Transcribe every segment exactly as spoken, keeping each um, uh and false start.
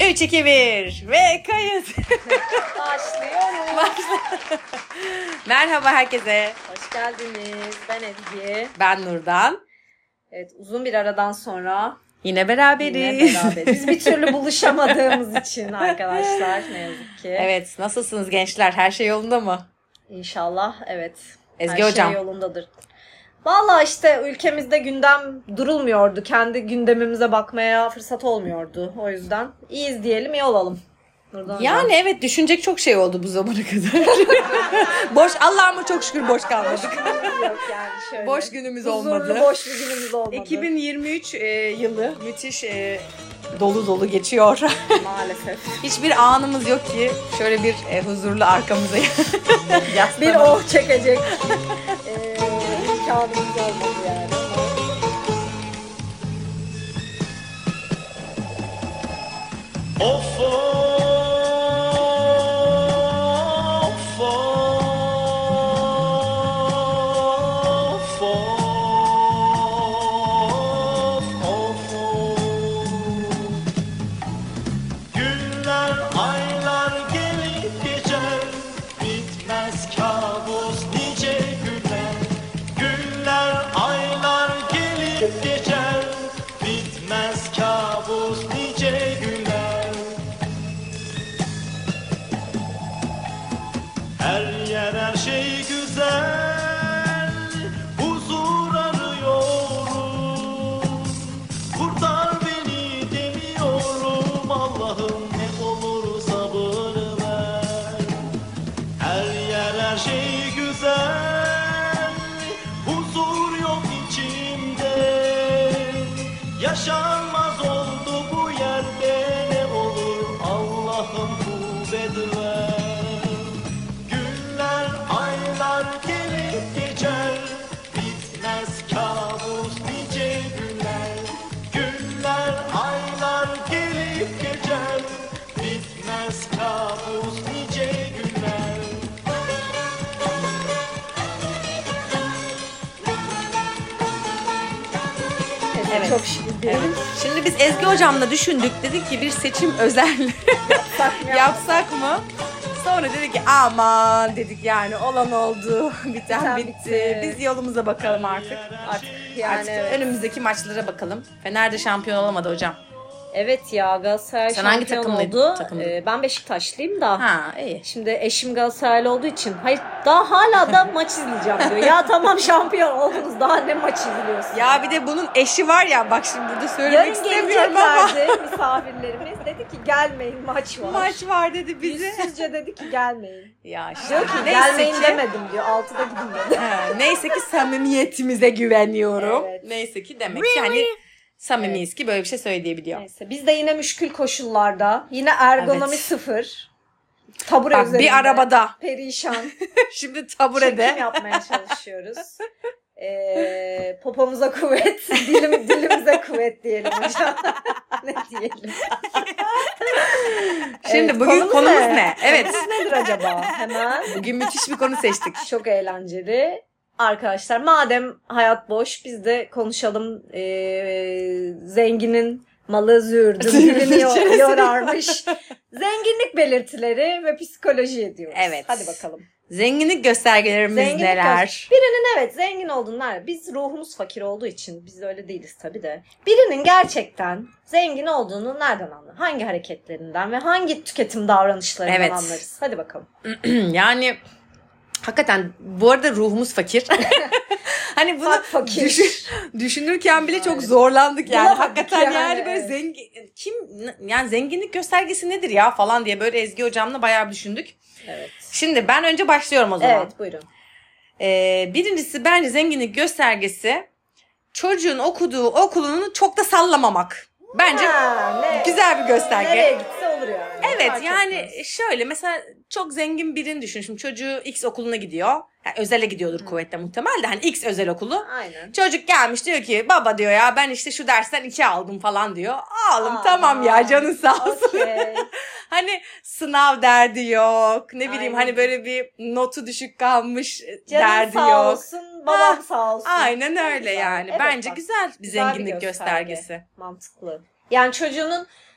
üç, iki, bir ve kayıt. Başlıyoruz. Başla. Merhaba herkese. Hoş geldiniz. Ben Ezgi. Ben Nurdan. Evet, uzun bir aradan sonra Yine beraberiz. yine beraberiz. Biz bir türlü buluşamadığımız için arkadaşlar ne yazık ki. Evet, nasılsınız gençler? Her şey yolunda mı? İnşallah evet. Ezgi Her hocam. şey yolundadır. Valla işte ülkemizde gündem durulmuyordu. Kendi gündemimize bakmaya fırsat olmuyordu. O yüzden iyiyiz diyelim, iyi olalım. Nurdan Yani hocam. evet, düşünecek çok şey oldu bu zamana kadar. boş, Allah'ıma çok şükür boş kalmadık. Yok yani şöyle. Boş günümüz Huzurlu, olmadı. boş bir günümüz olmadı. iki bin yirmi üç e, yılı müthiş e, dolu dolu geçiyor. Maalesef. Hiçbir anımız yok ki şöyle bir e, huzurlu arkamıza Bir yaslanalım. oh çekecek eee imkanımız olmadı yani. Of of of of of. Günler aylar gelip geçer, bitmez kabus nice günler. Günler aylar gelip geçer, bitmez kabus nice günler. Her yer her şey güzel, huzur arıyorum. Kurtar beni demiyorum, Allah'ım ne olur sabır ver. Her yer her şey güzel, huzur yok içimde. Yaşanmaz oldu bu yerde, ne olur Allah'ım kuvvet ver. Günler aylar gelip geçer, bitmez kabus nice günler. Günler aylar gelip geçer, bitmez kabus nice günler. Evet. Çok şükür diyelim. Şimdi biz Ezgi hocamla düşündük. Dedik ki bir seçim özel Yapsak mı? yapsak mı? Sonra dedik ki aman dedik, yani olan oldu, biten Biten bitti. bitti. Biz yolumuza bakalım artık. Artık yani Artık evet. önümüzdeki maçlara bakalım. Fener de şampiyon olamadı hocam. Evet ya, Galatasaray Sen hangi şampiyon takımlıydın? oldu. Takımlıydın. Ee, ben Beşiktaşlıyım da. Ha iyi. Şimdi eşim Galatasaraylı olduğu için hayır daha hala da maç izleyeceğim diyor. Ya tamam şampiyon oldunuz, daha ne maç izliyorsun? Ya bir de bunun eşi var ya, bak şimdi burada söylemek Yarın istemiyorum ama. geleceklerdi misafirlerimiz. Dedi ki gelmeyin, maç var. Maç var dedi bize. Yüzsüzce dedi ki gelmeyin. Ya işte, Diyor ki neyse gelmeyin ki, demedim diyor. Altıda gidin dedi. Ha, neyse ki samimiyetimize güveniyorum. Evet. Neyse ki demek ki hani samimiyiz ki böyle bir şey söyleyebiliyor. Neyse biz de yine müşkül koşullarda. Yine ergonomi Evet. sıfır. Tabure Bak, üzerinde. bir arabada. Perişan. Şimdi taburede. Çekim yapmaya çalışıyoruz. Ee, popomuza kuvvet, dilim, dilimize kuvvet diyelim hocam. Ne diyelim? Şimdi Evet, bugün konumuz ne? Evet. Konumuz nedir acaba? Hemen. Bugün müthiş bir konu seçtik. Çok eğlenceli. Arkadaşlar madem hayat boş, biz de konuşalım. Ee, zenginin malı züğürdün, dilini yo- yorarmış. Zenginlik belirtileri ve psikoloji diyoruz. Evet. Hadi bakalım. Zenginlik göstergelerimiz Zenginlik neler? göster- Birinin evet zengin olduğunu, biz ruhumuz fakir olduğu için biz de öyle değiliz tabii de. Birinin gerçekten zengin olduğunu nereden anlar? Hangi hareketlerinden ve hangi tüketim davranışlarından Evet. anlarız? Hadi bakalım. Yani hakikaten bu arada ruhumuz fakir. Hani bunu Fak fakir. düşün, düşünürken bile çok zorlandık yani. Bulamadık Hakikaten yani, yani, böyle evet. zengin kim yani zenginlik göstergesi nedir ya falan diye böyle Ezgi hocamla bayağı düşündük. Evet. Şimdi ben önce başlıyorum o zaman. Evet buyurun. Ee, birincisi bence zenginlik göstergesi çocuğun okuduğu okulunu çok da sallamamak. Bence Ha, ne- güzel bir gösterge. Nereye gitse olur yani. Evet Fark yani etmez. şöyle mesela çok zengin birini düşün. Şimdi çocuğu X okuluna gidiyor. Yani özele gidiyordur kuvvetle muhtemel de hani X özel okulu. Aynen. Çocuk gelmiş diyor ki baba diyor ya ben işte şu dersten iki aldım falan diyor. Oğlum Aa, tamam ya canın sağ olsun. okey. Hani sınav derdi yok. Ne bileyim Aynen. hani böyle bir notu düşük kalmış Canın derdi sağ yok. olsun, babam Ha, sağ olsun. Aynen Çok öyle güzel. yani. Evet, Bence bak, güzel bir güzel bir zenginlik gösterge. göstergesi. Mantıklı. Yani çocuğunun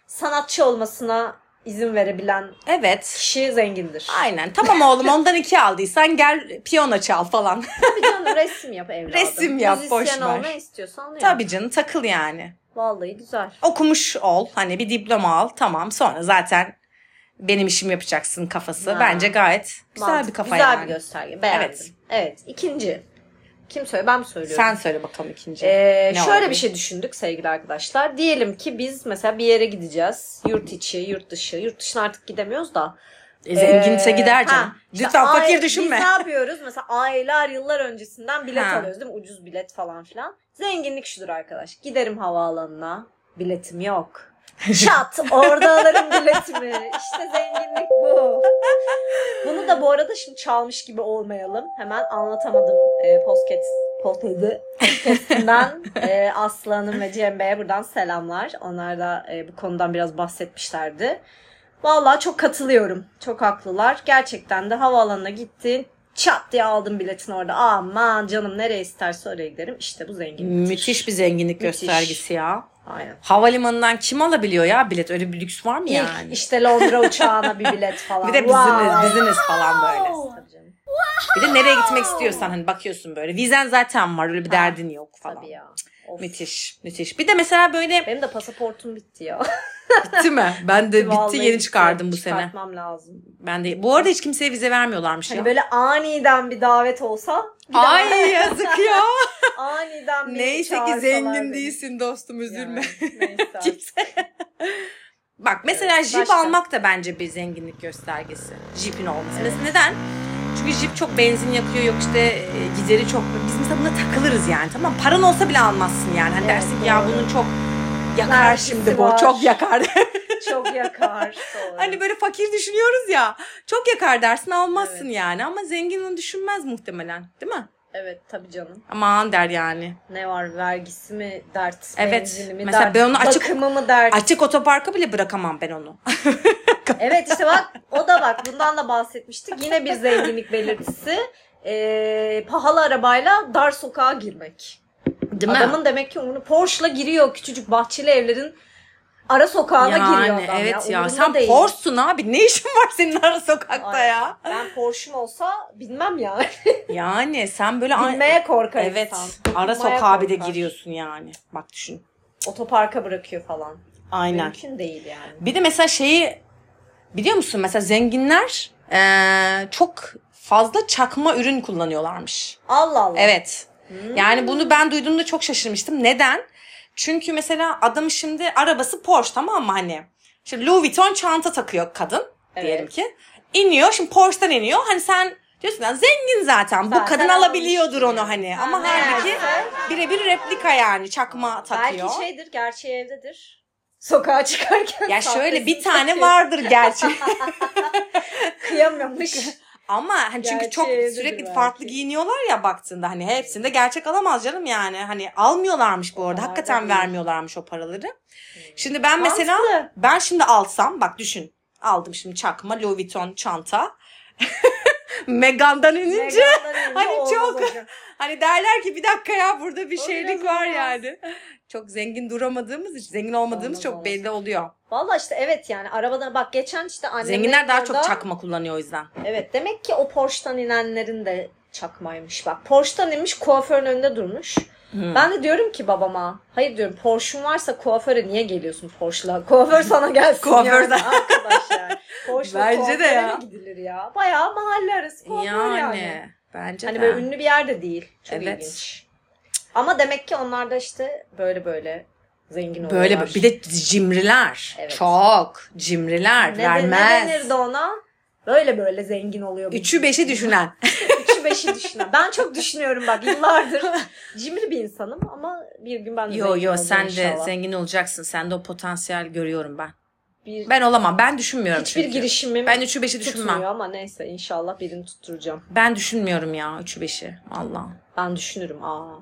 sanatçı olmasına izin verebilen Evet. kişi zengindir. Aynen. Tamam oğlum ondan iki aldıysan gel piyano çal falan. Tabii canım resim yap evladım. Resim yap, boş Müzisyen ver. ol ne istiyorsan yap. Tabii canım takıl yani. Vallahi güzel. Okumuş ol. Hani bir diploma al. Tamam sonra zaten benim işimi yapacaksın kafası. Ha. Bence gayet güzel Mantıklı, bir kafa güzel yani. bir gösterge. Beğendim. Evet. Evet. İkinci. Kim söylüyor? Ben mi söylüyorum? Sen söyle bakalım ikinci. Ee, Ne şöyle olabilir? bir şey düşündük sevgili arkadaşlar. Diyelim ki biz mesela bir yere gideceğiz. Yurt içi, yurt dışı. Yurt dışına artık gidemiyoruz da. E, zenginse Ee, gider canım. ha, işte Lütfen fakir ay- düşünme. Biz ne yapıyoruz? Mesela aylar yıllar öncesinden bilet Ha. alıyoruz değil mi? Ucuz bilet falan filan. Zenginlik şudur arkadaş. Giderim havaalanına. Biletim yok. Çat orada alırım biletimi. İşte zenginlik bu. Bunu da bu arada şimdi çalmış gibi olmayalım. Hemen anlatamadım e, podcast podcast'inden e, Aslı Hanım ve Cem Bey'e buradan selamlar. Onlar da e, bu konudan biraz bahsetmişlerdi. Vallahi çok katılıyorum. Çok haklılar. Gerçekten de havaalanına gittin. Çat diye aldım biletin orada. Aman canım nereye isterse oraya giderim. İşte bu zenginlik. Müthiş bir zenginlik Müthiş. göstergesi ya. Aynen. Havalimanından kim alabiliyor ya bilet? Öyle bir lüks var mı İlk yani? işte Londra uçağına bir bilet falan. Bir de Wow. biziniz, biziniz falan böyle. Tabii canım. Bir de nereye gitmek istiyorsan hani bakıyorsun böyle. Vizen zaten var öyle bir Ha, derdin yok falan. Tabii ya. Of. Müthiş, müthiş. Bir de mesela böyle Benim de pasaportum bitti ya. bitti mi? Ben de bitti Vallahi yeni bitti. çıkardım bu sene. Çıkartmam lazım. Ben de bu arada hiç kimseye vize vermiyorlarmış Hani ya. böyle aniden bir davet olsa. bir Ay daha- yazık ya. Aniden bir Neyse ki çağırsalar zengin beni. değilsin dostum üzülme. Yani, neyse artık. Kimse. Bak mesela Evet, jip başka? almak da bence bir zenginlik göstergesi. Jipin olması. Mesela neden? Çünkü jip çok benzin yakıyor yok işte e, gideri çok. Biz mesela buna takılırız yani tamam. Paran olsa bile almazsın yani. Hani Evet, dersin ki ya doğru. bunun çok yakar Vergisi şimdi bu. var. Çok yakar. Çok yakar. Doğru. Hani böyle fakir düşünüyoruz ya. Çok yakar dersin almazsın Evet. yani. Ama zengin onu düşünmez muhtemelen. Değil mi? Evet tabii canım. Aman der yani. Ne var vergisi mi dert, Evet. benzini mi Mesela dert, ben onu açık- bakımı mı dert. Açık otoparka bile bırakamam ben onu. Evet işte bak o da bak bundan da bahsetmiştik. Yine bir zenginlik belirtisi. Ee, pahalı arabayla dar sokağa girmek. Değil mi? Adamın demek ki umurunu Porsche'la giriyor küçücük bahçeli evlerin ara sokağına giriyor adam evet ya. ya. Umurunda Sen değil. Porsche'sun abi. Ne işin var senin ara sokakta Aynen. ya? Ben Porsche'um olsa bilmem ya. Yani sen böyle Bilmeye korkar evet insan. ara Bilmeye sokağa bir de korkar. giriyorsun yani. Bak düşün. Otoparka bırakıyor falan. Aynen. Mümkün değil yani. Bir de mesela şeyi biliyor musun? Mesela zenginler eee, çok fazla çakma ürün kullanıyorlarmış. Allah Allah. Evet. Hmm. Yani bunu ben duyduğumda çok şaşırmıştım. Neden? Çünkü mesela adam şimdi arabası Porsche tamam mı hani? Şimdi Louis Vuitton çanta takıyor kadın Evet. diyelim ki. İniyor şimdi Porsche'dan iniyor. Hani sen diyorsun ya zengin zaten. Bu Zaten kadın alabiliyordur almıştır onu yani. hani. Ha, Ama halbuki meğerse- birebir replika yani çakma takıyor. Belki şeydir, gerçeği evdedir. Sokağa çıkarken Ya şöyle bir sahtesini tane takıyor. vardır gerçi. Kıyamamış. Ama hani çünkü Gerçeği çok evdedir sürekli belki. farklı giyiniyorlar ya baktığında hani hepsinde gerçek alamaz canım yani. Hani almıyorlarmış bu arada. Onlar da Hakikaten değil. vermiyorlarmış o paraları. Şimdi ben mesela Mantıklı. ben şimdi alsam bak düşün. Aldım şimdi çakma Louis Vuitton çanta. Meghan'dan inince Megan'dan önce hani olmaz çok- hocam. hani derler ki bir dakika ya burada bir O şeylik biraz var olmaz. yani. Çok zengin duramadığımız için, zengin olmadığımız Olmaz, çok olmaz. belli oluyor. Valla işte evet yani arabada bak geçen işte annemlerin Zenginler daha orada- çok çakma kullanıyor o yüzden. Evet demek ki o Porsche'dan inenlerin de çakmaymış. Bak Porsche'dan inmiş kuaförün önünde durmuş. Hmm. Ben de diyorum ki babama hayır diyorum Porsche'un varsa kuaföre niye geliyorsun Porsche'la? Kuaför sana gelsin Kuaförden. yani arkadaş yani. Porsche'la Bence de kuaföre ya. mi gidilir ya? Bayağı mahalle arası kuaför yani. Yani, bence Hani de. böyle ünlü bir yerde değil. Çok Evet. ilginç. Ama demek ki onlar da işte böyle böyle zengin oluyorlar. Böyle bir de cimriler. Evet. Çok cimriler. ne, de- vermez. ne denirdi ona? Böyle böyle zengin oluyor. bu. Üçü beşi düşünen. Üçü beşi düşünen. Ben çok düşünüyorum bak yıllardır. Cimri bir insanım ama bir gün ben de Yo zengin yo olacağım sen de inşallah. zengin olacaksın. Sende o potansiyel görüyorum ben. Bir, Ben olamam. Ben düşünmüyorum hiçbir çünkü. girişimim Ben üçü beşi düşünmem. tutmuyor ama neyse inşallah birini tutturacağım. Ben düşünmüyorum ya üçü beşi. Allah. Ben düşünürüm. Aa.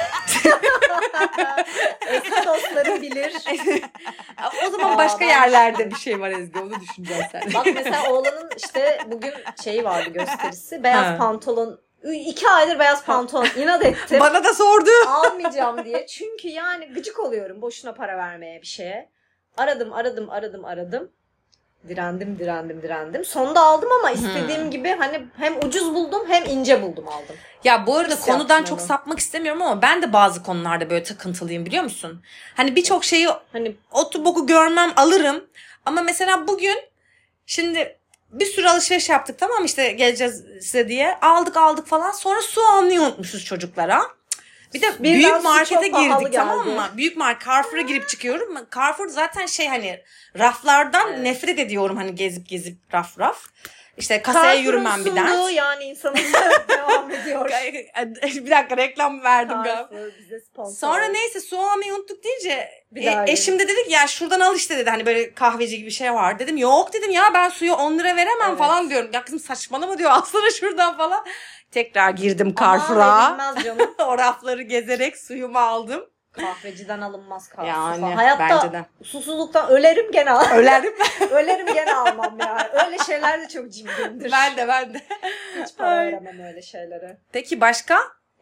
Eski dostları bilir. O zaman Aa, başka ben- yerlerde bir şey var Ezgi. Onu düşüneceğiz sen. Bak mesela oğlanın işte bugün şeyi vardı gösterisi. Beyaz Ha. pantolon. İki aydır beyaz pantolon inat ettim. Bana da sordu. Almayacağım diye. Çünkü yani gıcık oluyorum boşuna para vermeye bir şeye. Aradım, aradım, aradım, aradım. Direndim, direndim, direndim. Sonunda aldım ama istediğim hmm. gibi hani hem ucuz buldum hem ince buldum aldım. Ya bu arada His konudan çok onu. sapmak istemiyorum ama ben de bazı konularda böyle takıntılıyım biliyor musun? Hani birçok şeyi hani otu boku görmem alırım ama mesela bugün şimdi bir sürü alışveriş yaptık tamam işte geleceğiz size diye aldık aldık falan sonra su almayı unutmuşuz çocuklara. Bir de Birden büyük markete girdik tamam mı? Büyük market Carrefour'a girip çıkıyorum. Carrefour zaten şey hani raflardan evet. nefret ediyorum hani gezip gezip raf raf. İşte kasaya yürümem bir dert. Yani insanın devam ediyor. Bir dakika reklam verdim galiba. Sonra neyse su almayı unuttuk deyince e, eşim de dedik ya şuradan al işte dedi. Hani böyle kahveci gibi bir şey var. Dedim yok dedim ya ben suyu on lira veremem evet. falan diyorum. Ya kızım saçmalama diyor alsana şuradan falan. Tekrar girdim Carrefour'a. O rafları gezerek suyumu aldım. Kahveciden alınmaz kahve. Yani hayatta bence de. susuzluktan ölerim gene al. Ölerim. ölerim gene almam ya. Öyle şeyler de çok cimrimdir. Ben de ben de. Hiç para veremem öyle şeylere. Peki başka?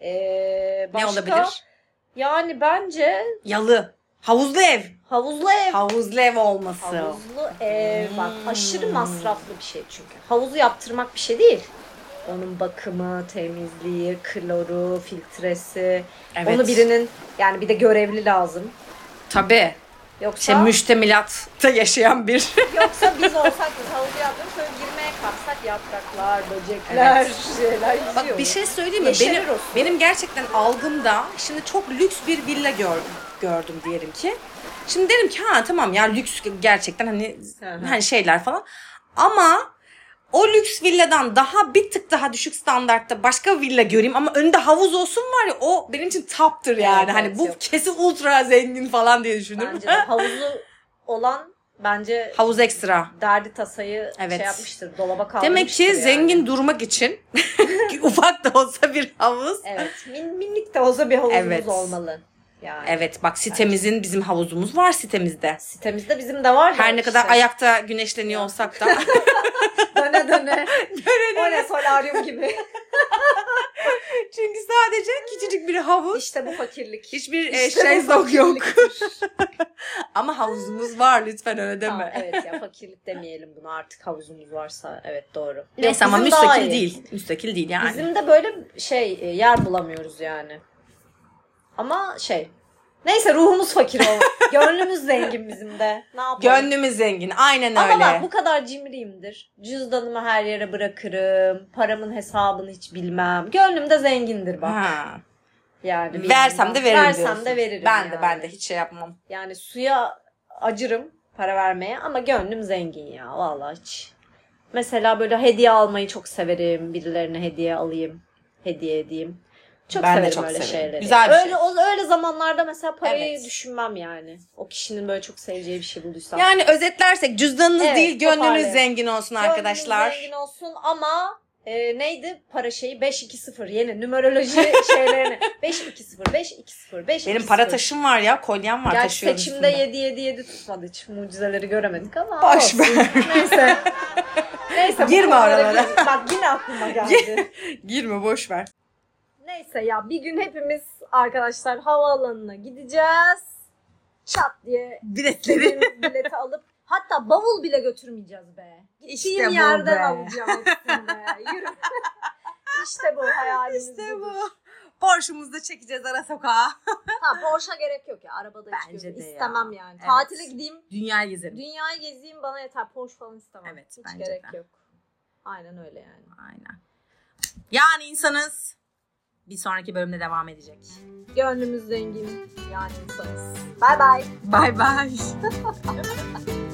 Ee, başka? Ne olabilir? Yani bence. Yalı. Havuzlu ev. Havuzlu ev. Havuzlu ev olması. Havuzlu ev. Bak aşırı masraflı bir şey çünkü. Havuzu yaptırmak bir şey değil. Onun bakımı, temizliği, kloru, filtresi. Evet. Onu birinin yani bir de görevli lazım. Tabii. Yoksa şey, müştemilatta yaşayan bir. Yoksa biz olsak biz havuzu yaptığımız şöyle girmeye kalksak yapraklar, böcekler, evet. şeyler yüzüyor. Bak bir şey söyleyeyim mi? Benim, benim gerçekten algımda şimdi çok lüks bir villa gördüm, gördüm diyelim ki. Şimdi derim ki ha tamam ya lüks gerçekten hani, hani şeyler falan. Ama o lüks villadan daha bir tık daha düşük standartta başka villa göreyim ama önünde havuz olsun var ya o benim için taptır yani. Evet, hani bu yok. Kesin ultra zengin falan diye düşünürüm. Bence de havuzlu olan bence havuz ekstra. Derdi tasayı evet. şey yapmıştır. Dolaba kaldırmıştır. Demek ki yani. Zengin durmak için ufak da olsa bir havuz. Evet. Min, minik de olsa bir havuzumuz evet. olmalı. Yani. Evet bak sitemizin bence. Bizim havuzumuz var sitemizde. Sitemizde bizim de var. Her ne işte. kadar ayakta güneşleniyor evet. olsak da. döne döne. döne döne. O ne solaryum gibi. Çünkü sadece küçücük bir havuz. İşte bu fakirlik. Hiçbir işte şezlong yok. Ama havuzumuz var lütfen öyle deme. Tamam, evet ya fakirlik demeyelim bunu artık havuzumuz varsa evet doğru. Neyse ama müstakil değil. Müstakil değil yani. Bizim de böyle şey yer bulamıyoruz yani. Ama şey. Neyse ruhumuz fakir o. Gönlümüz zengin bizim de. Ne yapalım? Gönlümüz zengin. Aynen öyle. Ama bak bu kadar cimriyimdir. Cüzdanımı her yere bırakırım. Paramın hesabını hiç bilmem. Gönlüm de zengindir bak. Ha. Yani versem de veririm Versem diyorsun. de veririm. Ben yani. de ben de hiç şey yapmam. Yani suya acırım para vermeye ama gönlüm zengin ya. Vallahi hiç. Mesela böyle hediye almayı çok severim. Birilerine hediye alayım. Hediye edeyim. Çok ben severim de çok öyle severim. Şeyleri. Güzel bir öyle, şey. O, öyle zamanlarda mesela parayı evet. düşünmem yani. O kişinin böyle çok seveceği bir şey bulduysam. Yani özetlersek cüzdanınız evet, değil gönlünüz zengin olsun gönlünüz arkadaşlar. Gönlünüz zengin olsun ama e, neydi para şeyi beş iki sıfır yeni numeroloji şeylerini beş iki sıfır beş iki sıfır beş iki sıfır Benim para taşım var ya kolyem var gerçi taşıyorum. Gerçi seçimde yedi yedi yedi tutmadı hiç mucizeleri göremedik ama boş ver. Neyse. Neyse. Girme oralara. Gir, bak yine aklıma geldi. Girme boş ver. Neyse ya bir gün hepimiz arkadaşlar havaalanına gideceğiz. Çat diye biletleri bileti alıp hatta bavul bile götürmeyeceğiz be. Gittiğim işte yerden be. Alacağım hepsini be. Yürü. İşte bu hayalimiz İşte budur. bu. Porsche'umuzu da çekeceğiz ara sokağa. Ha Porsche'a gerek yok ya. Arabada bence hiç de istemem ya. yani. Evet. Tatile gideyim. Dünyayı gezerim. Dünyayı gezeyim bana yeter. Porsche falan istemem. Evet, hiç gerek de. Yok. Aynen öyle yani. Aynen. Yani insanız. Bir sonraki bölümde devam edecek. Gönlümüz zengin. Yani insanız. Bye bye. Bye bye.